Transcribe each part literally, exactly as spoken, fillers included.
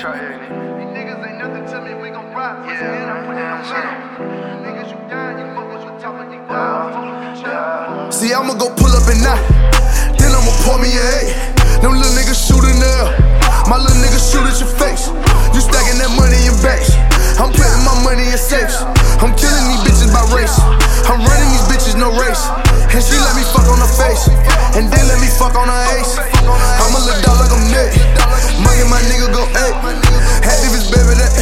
Try it. These niggas ain't nothing to me, we gon' ride. Pussy Yeah, and I put it on yeah, metal. Niggas, you down, you fuck with your top of these wild. Fuck with each other. See, I'ma go pull up and knock, then I'ma pour me a eight. Them little niggas shootin' there, my little niggas shoot at your face. You stacking that money in banks, I'm putting my money in safes. I'm killing these bitches by race, I'm running these bitches no race. And she let me fuck on her face, and then let me fuck on her ace. I'm a little dog like I'm Nick, mugging my nigga go eight. Had if it's baby that,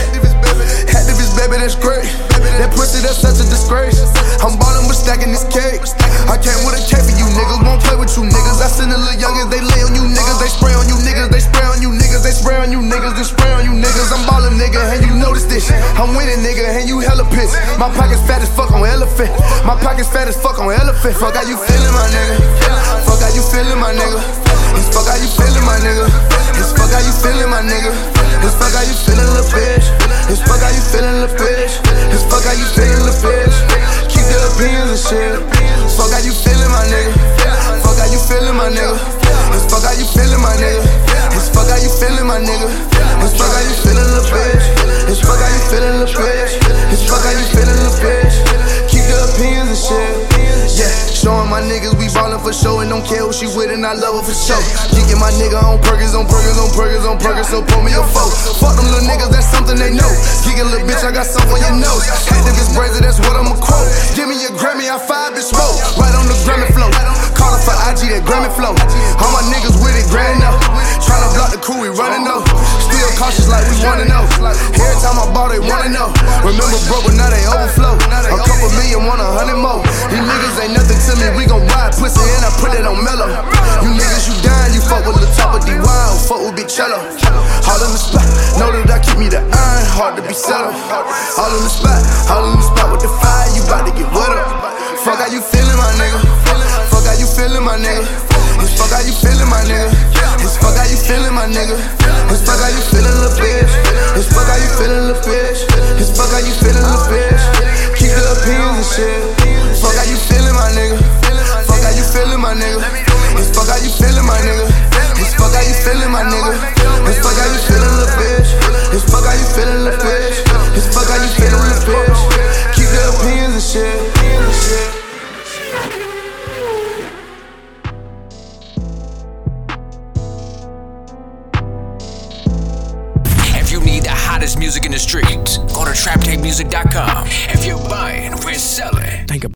had if it's baby that's great. That pussy that's such a disgrace. I'm ballin' but stacking this cake. I came with a cake for you niggas, won't play with you niggas. I send the little youngins, they lay on you niggas, they spray on you niggas, they spray on you niggas, they spray on you niggas, they spray on you niggas. I'm ballin' nigga, and you notice this. I'm winning nigga, and you hella pissed. My pockets fat as fuck on elephant. My pockets fat as fuck on elephant. Fuck how you feelin', my nigga. Fuck how you feelin', my nigga. It's fuck how you feelin', my nigga. It's fuck how you feelin', my nigga. It's fuck how you feelin', little bitch. It's fuck how you feelin', little bitch. It's fuck how you feelin', little bitch. Keep the opinions and shit. Fuck how you feelin', my nigga. Fuck how you feelin', my nigga. It's fuck how you feelin', my nigga. It's fuck how you feelin', my nigga. It's fuck how you feelin', little bitch. It's fuck how you feelin', little bitch. It's fuck how you feelin', little bitch. Keep the opinions and shit. Yeah, showing my niggas we ballin' for show, and don't care who she with, and I love her for show. Kicking my nigga on Perkins, on Perkins, on Perkins, on Perkins, so pull me a foe. Fuck them little niggas, that's something they know. Kicking little bitch, I got something on your nose. Had if it's brazen, that's what I'ma quote. Give me a Grammy, I five bitch smoke. Right on the Grammy flow. Call her for I G, that Grammy flow. All my niggas with it, grand up. Tryna block the crew, we running though. Still cautious like we wanna know. Every time I ball, they wanna know. Remember broke, but now they overflow. A couple million, want a hundred more. These niggas ain't nothing to me, we gon' ride pussy and I put it on mellow. You niggas, you dying, you fuck with the top of the wild, fuck with Big Cello. All in the spot, know that I keep me the iron, hard to be settled. All in the spot, all in the spot with the fire, you bout to get wet up. Fuck how you feelin', my nigga. Fuck how you feelin', my nigga. It's fuck how you feelin', my nigga. It's fuck how you feelin', my nigga. It's fuck how you feelin', little bitch. It's fuck how you feelin', little bitch. It's fuck how you feelin', little bitch. Keep the opinions and shit. Fuck how you feelin', my nigga. Fuck how you feelin', my nigga. It's fuck how you feelin', my nigga. It's fuck how you feelin', my nigga. It's fuck how you feelin', little bitch. It's fuck how you feelin', little bitch. It's fuck how you feelin', little bitch. Keep the opinions and shit. If you need the hottest music in the streets, go to trap tape music dot com. If you're buying, we're selling. Think about